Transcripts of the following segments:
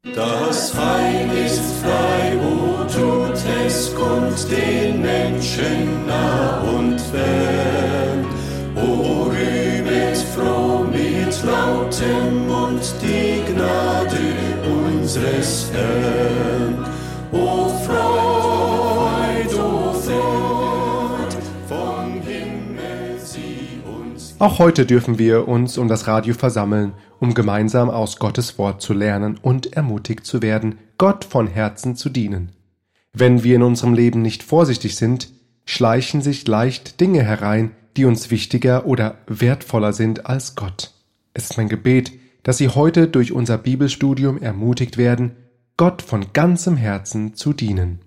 Das Heil ist frei, o tut es kund den Menschen nah und fern. O rühmet froh mit lautem Mund die Gnade unseres Herrn. O Freud, vom Himmel sie uns. Auch heute dürfen wir uns um das Radio versammeln, um gemeinsam aus Gottes Wort zu lernen und ermutigt zu werden, Gott von Herzen zu dienen. Wenn wir in unserem Leben nicht vorsichtig sind, schleichen sich leicht Dinge herein, die uns wichtiger oder wertvoller sind als Gott. Es ist mein Gebet, dass Sie heute durch unser Bibelstudium ermutigt werden, Gott von ganzem Herzen zu dienen.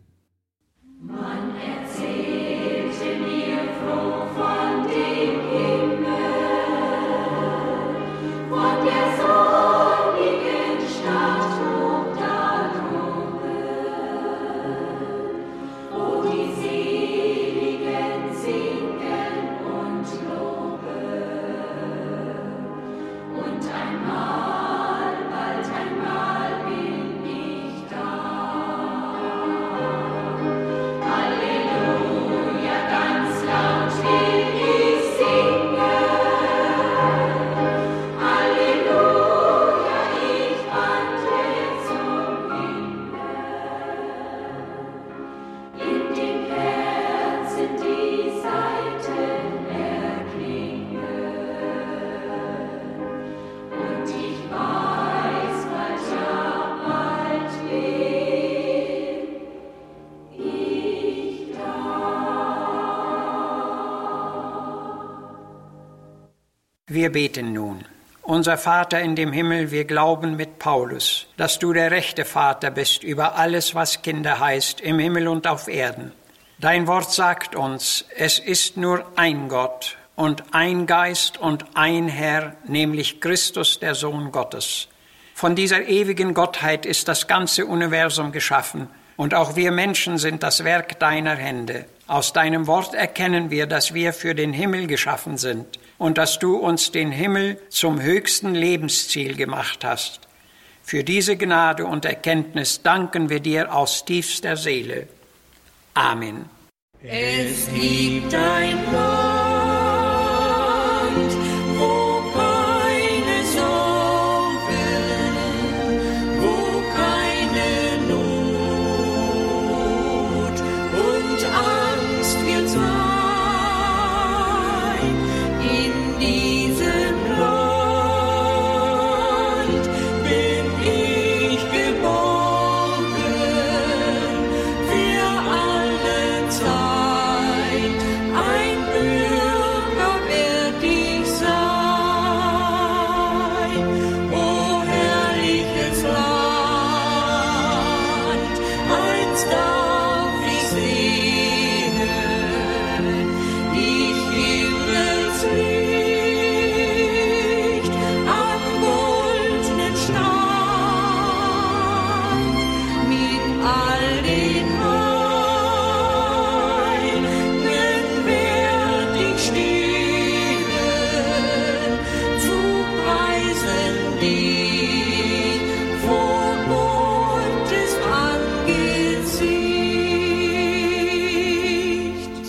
Wir beten nun. Unser Vater in dem Himmel, wir glauben mit Paulus, dass du der rechte Vater bist über alles, was Kinder heißt, im Himmel und auf Erden. Dein Wort sagt uns, es ist nur ein Gott und ein Geist und ein Herr, nämlich Christus, der Sohn Gottes. Von dieser ewigen Gottheit ist das ganze Universum geschaffen und auch wir Menschen sind das Werk deiner Hände. Aus deinem Wort erkennen wir, dass wir für den Himmel geschaffen sind und dass du uns den Himmel zum höchsten Lebensziel gemacht hast. Für diese Gnade und Erkenntnis danken wir dir aus tiefster Seele. Amen. Es gibt ein Land, wo keine Sorgen, wo keine Not und Angst wird sein. In diesem Land bin ich geborgen für alle Zeit. Ein Bürger werd ich sein. O herrliches Land, einst darf ich sehen, ich Himmelslicht am goldenen Strand mit all den Heiligen werd ich stehen, zu preisen dich vor Gottes Angesicht.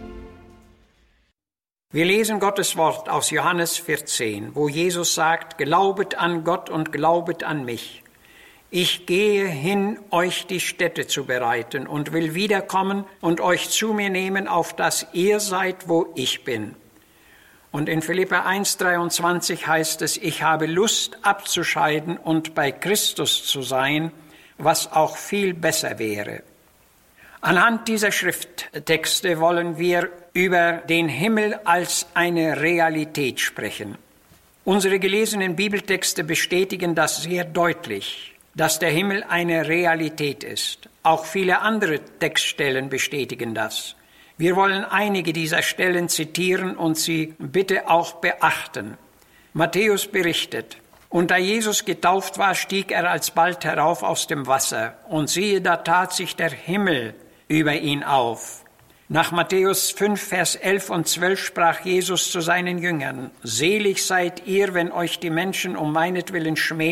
Wir lesen Gottes Wort aus Johannes 14, wo Jesus sagt, glaubet an Gott und glaubet an mich. Ich gehe hin, euch die Stätte zu bereiten und will wiederkommen und euch zu mir nehmen, auf dass ihr seid, wo ich bin. Und in Philipper 1,23 heißt es, ich habe Lust abzuscheiden und bei Christus zu sein, was auch viel besser wäre. Anhand dieser Schrifttexte wollen wir über den Himmel als eine Realität sprechen. Unsere gelesenen Bibeltexte bestätigen das sehr deutlich, dass der Himmel eine Realität ist. Auch viele andere Textstellen bestätigen das. Wir wollen einige dieser Stellen zitieren und sie bitte auch beachten. Matthäus berichtet, und da Jesus getauft war, stieg er alsbald herauf aus dem Wasser. Und siehe, da tat sich der Himmel über ihn auf. Nach Matthäus 5, Vers 11 und 12 sprach Jesus zu seinen Jüngern, selig seid ihr, wenn euch die Menschen um meinetwillen schmähen,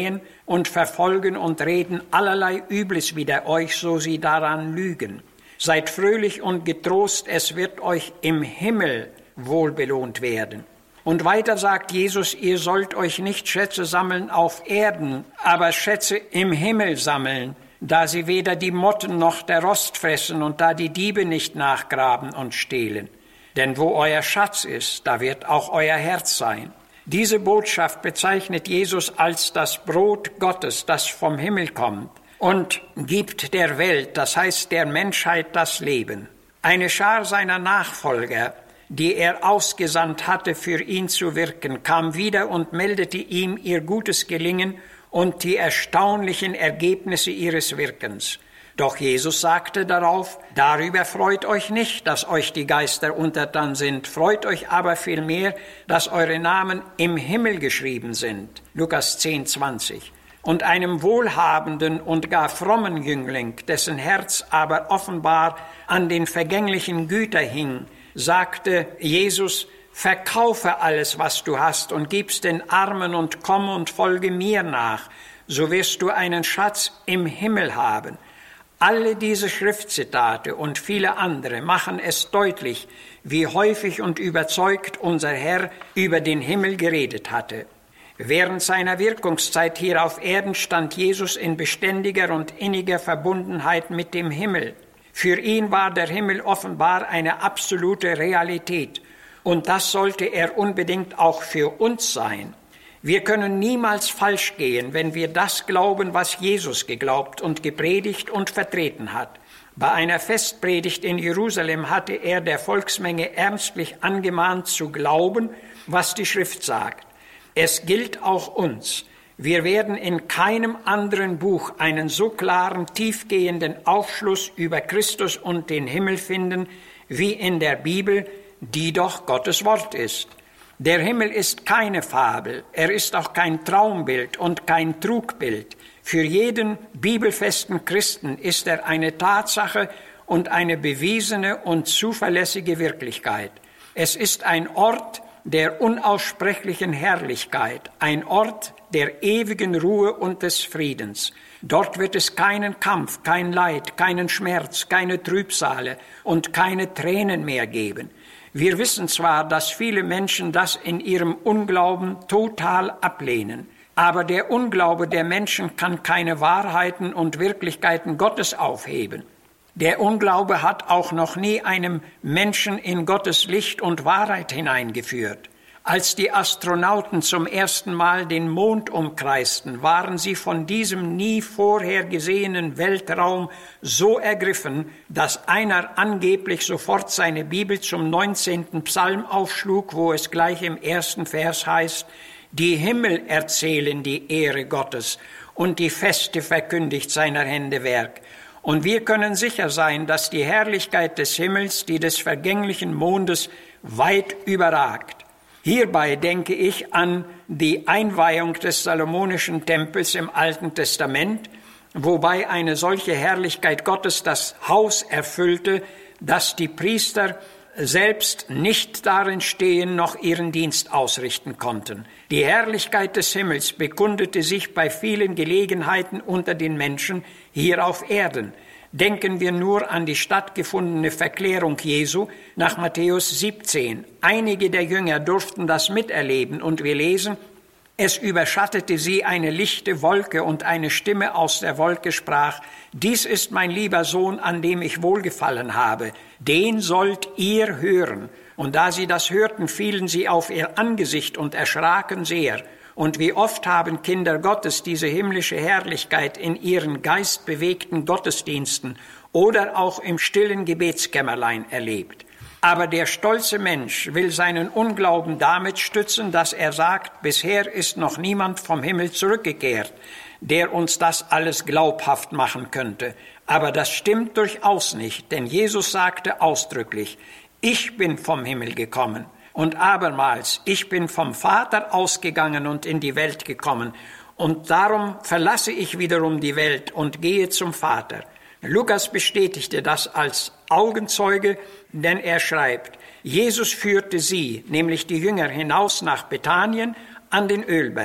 und verfolgen und reden allerlei Übles wider euch, so sie daran lügen. Seid fröhlich und getrost, es wird euch im Himmel wohlbelohnt werden. Und weiter sagt Jesus, ihr sollt euch nicht Schätze sammeln auf Erden, aber Schätze im Himmel sammeln, da sie weder die Motten noch der Rost fressen und da die Diebe nicht nachgraben und stehlen. Denn wo euer Schatz ist, da wird auch euer Herz sein. Diese Botschaft bezeichnet Jesus als das Brot Gottes, das vom Himmel kommt und gibt der Welt, das heißt der Menschheit, das Leben. Eine Schar seiner Nachfolger, die er ausgesandt hatte, für ihn zu wirken, kam wieder und meldete ihm ihr gutes Gelingen und die erstaunlichen Ergebnisse ihres Wirkens. Doch Jesus sagte darauf, darüber freut euch nicht, dass euch die Geister untertan sind, freut euch aber vielmehr, dass eure Namen im Himmel geschrieben sind. Lukas 10,20. Und einem wohlhabenden und gar frommen Jüngling, dessen Herz aber offenbar an den vergänglichen Gütern hing, sagte Jesus, verkaufe alles, was du hast und gib's den Armen und komm und folge mir nach, so wirst du einen Schatz im Himmel haben. Alle diese Schriftzitate und viele andere machen es deutlich, wie häufig und überzeugt unser Herr über den Himmel geredet hatte. Während seiner Wirkungszeit hier auf Erden stand Jesus in beständiger und inniger Verbundenheit mit dem Himmel. Für ihn war der Himmel offenbar eine absolute Realität. Und das sollte er unbedingt auch für uns sein. Wir können niemals falsch gehen, wenn wir das glauben, was Jesus geglaubt und gepredigt und vertreten hat. Bei einer Festpredigt in Jerusalem hatte er der Volksmenge ernstlich angemahnt zu glauben, was die Schrift sagt. Es gilt auch uns. Wir werden in keinem anderen Buch einen so klaren, tiefgehenden Aufschluss über Christus und den Himmel finden, wie in der Bibel, die doch Gottes Wort ist. Der Himmel ist keine Fabel, er ist auch kein Traumbild und kein Trugbild. Für jeden bibelfesten Christen ist er eine Tatsache und eine bewiesene und zuverlässige Wirklichkeit. Es ist ein Ort der unaussprechlichen Herrlichkeit, ein Ort der ewigen Ruhe und des Friedens. Dort wird es keinen Kampf, kein Leid, keinen Schmerz, keine Trübsale und keine Tränen mehr geben. Wir wissen zwar, dass viele Menschen das in ihrem Unglauben total ablehnen, aber der Unglaube der Menschen kann keine Wahrheiten und Wirklichkeiten Gottes aufheben. Der Unglaube hat auch noch nie einem Menschen in Gottes Licht und Wahrheit hineingeführt. Als die Astronauten zum ersten Mal den Mond umkreisten, waren sie von diesem nie vorher gesehenen Weltraum so ergriffen, dass einer angeblich sofort seine Bibel zum 19. Psalm aufschlug, wo es gleich im ersten Vers heißt, die Himmel erzählen die Ehre Gottes und die Feste verkündigt seiner Hände Werk. Und wir können sicher sein, dass die Herrlichkeit des Himmels die des vergänglichen Mondes weit überragt. Hierbei denke ich an die Einweihung des Salomonischen Tempels im Alten Testament, wobei eine solche Herrlichkeit Gottes das Haus erfüllte, dass die Priester selbst nicht darin stehen noch ihren Dienst ausrichten konnten. Die Herrlichkeit des Himmels bekundete sich bei vielen Gelegenheiten unter den Menschen hier auf Erden. Denken wir nur an die stattgefundene Verklärung Jesu nach Matthäus 17. Einige der Jünger durften das miterleben und wir lesen, es überschattete sie eine lichte Wolke und eine Stimme aus der Wolke sprach, dies ist mein lieber Sohn, an dem ich wohlgefallen habe, den sollt ihr hören. Und da sie das hörten, fielen sie auf ihr Angesicht und erschraken sehr. Und wie oft haben Kinder Gottes diese himmlische Herrlichkeit in ihren geistbewegten Gottesdiensten oder auch im stillen Gebetskämmerlein erlebt. Aber der stolze Mensch will seinen Unglauben damit stützen, dass er sagt, bisher ist noch niemand vom Himmel zurückgekehrt, der uns das alles glaubhaft machen könnte. Aber das stimmt durchaus nicht, denn Jesus sagte ausdrücklich, ich bin vom Himmel gekommen. Und abermals, ich bin vom Vater ausgegangen und in die Welt gekommen. Und darum verlasse ich wiederum die Welt und gehe zum Vater. Lukas bestätigte das als Augenzeuge, denn er schreibt, Jesus führte sie, nämlich die Jünger, hinaus nach Bethanien an den Ölberg.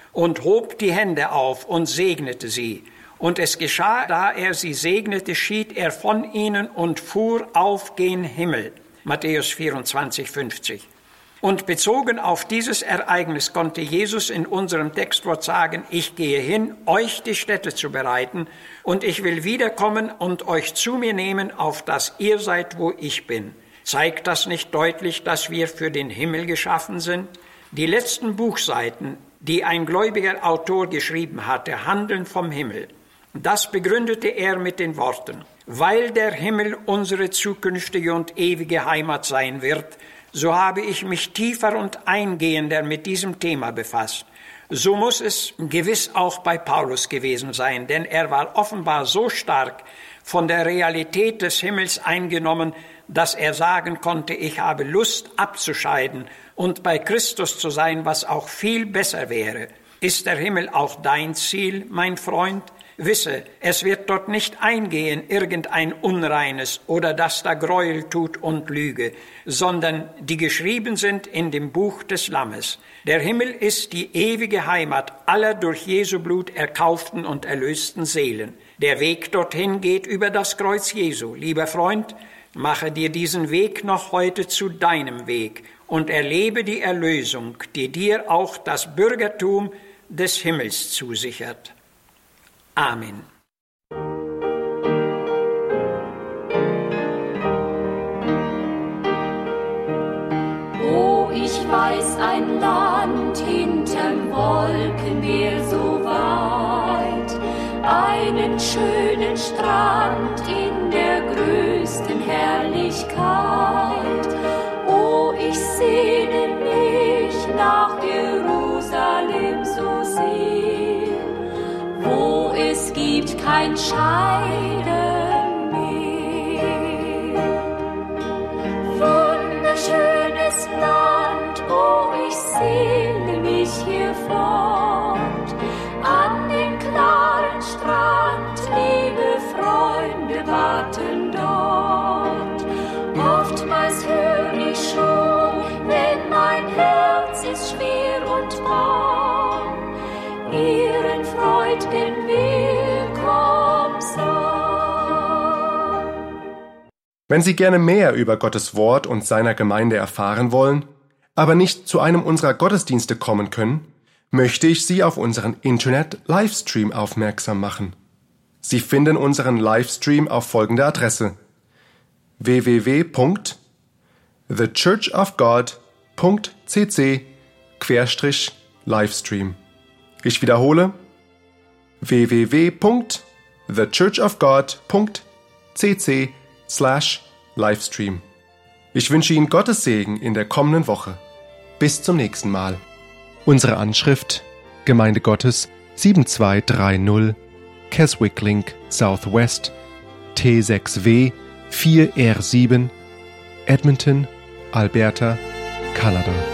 und hob die Hände auf und segnete sie. Und es geschah, da er sie segnete, schied er von ihnen und fuhr auf gen Himmel. Matthäus 24,50. Und bezogen auf dieses Ereignis konnte Jesus in unserem Textwort sagen, ich gehe hin, euch die Stätte zu bereiten, und ich will wiederkommen und euch zu mir nehmen, auf dass ihr seid, wo ich bin. Zeigt das nicht deutlich, dass wir für den Himmel geschaffen sind? Die letzten Buchseiten, die ein gläubiger Autor geschrieben hatte, handeln vom Himmel. Das begründete er mit den Worten, weil der Himmel unsere zukünftige und ewige Heimat sein wird, so habe ich mich tiefer und eingehender mit diesem Thema befasst. So muss es gewiss auch bei Paulus gewesen sein, denn er war offenbar so stark von der Realität des Himmels eingenommen, dass er sagen konnte, ich habe Lust abzuscheiden und bei Christus zu sein, was auch viel besser wäre. Ist der Himmel auch dein Ziel, mein Freund? Wisse, es wird dort nicht eingehen irgendein Unreines oder das da Gräuel tut und Lüge, sondern die geschrieben sind in dem Buch des Lammes. Der Himmel ist die ewige Heimat aller durch Jesu Blut erkauften und erlösten Seelen. Der Weg dorthin geht über das Kreuz Jesu. Lieber Freund, mache dir diesen Weg noch heute zu deinem Weg und erlebe die Erlösung, die dir auch das Bürgertum des Himmels zusichert. Amen. Oh, ich weiß ein Land hinterm Wolkenmeer so weit, einen schönen Strand in der größten Herrlichkeit. Oh, ich sehne mich nach Jerusalem so sehr, wo es gibt kein Scheiden mehr. Wunderschönes Land, oh, ich sehne mich hier fort, an den klaren Strand, liebe Freunde warten dort. Oftmals hör ich schon, wenn mein Herz ist schwer und bang, ihren freud'gen Willkomm sang. Wenn Sie gerne mehr über Gottes Wort und seiner Gemeinde erfahren wollen, aber nicht zu einem unserer Gottesdienste kommen können, möchte ich Sie auf unseren Internet-Livestream aufmerksam machen. Sie finden unseren Livestream auf folgende Adresse: www.thechurchofgod.cc/livestream. Ich wiederhole: www.thechurchofgod.cc/livestream. Ich wünsche Ihnen Gottes Segen in der kommenden Woche. Bis zum nächsten Mal. Unsere Anschrift: Gemeinde Gottes 7230 Keswick Link Southwest T6W 4R7 Edmonton, Alberta, Kanada.